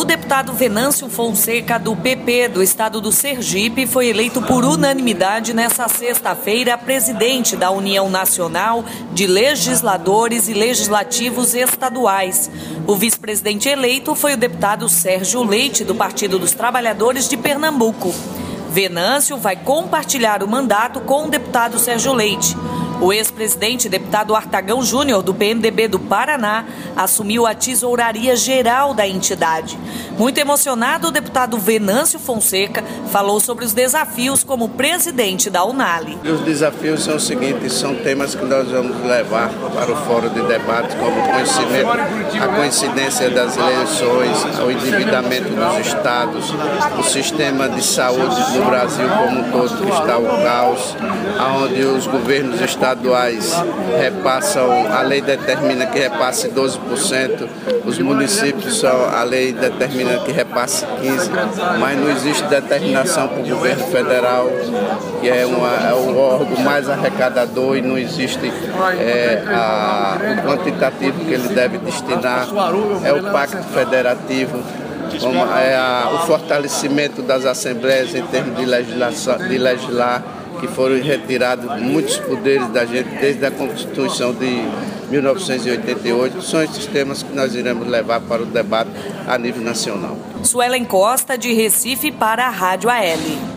deputado Venâncio Fonseca, do PP do estado do Sergipe, foi eleito por unanimidade nesta sexta-feira presidente da União Nacional de Legisladores e Legislativos Estaduais. O vice-presidente eleito foi o deputado Sérgio Leite, do Partido dos Trabalhadores de Pernambuco. Venâncio vai compartilhar o mandato com o deputado Sérgio Leite. O ex-presidente deputado Artagão Júnior, do PMDB do Paraná, assumiu a tesouraria geral da entidade. Muito emocionado, o deputado Venâncio Fonseca falou sobre os desafios como presidente da UNALI. Os desafios são os seguintes, são temas que nós vamos levar para o fórum de debate, como a coincidência das eleições, o endividamento dos estados, o sistema de saúde do Brasil como um todo, que está o caos, onde os governos estaduais repassam, a lei determina que repasse 12%, os municípios, a lei determina que repasse 15%, mas não existe determinação para o governo federal, que é o órgão mais arrecadador, e não existe o quantitativo que ele deve destinar, é o Pacto Federativo, o fortalecimento das assembleias em termos de legislar, que foram retirados muitos poderes da gente desde a Constituição de 1988. São esses temas que nós iremos levar para o debate a nível nacional. Suelen Costa, de Recife, para a Rádio AL.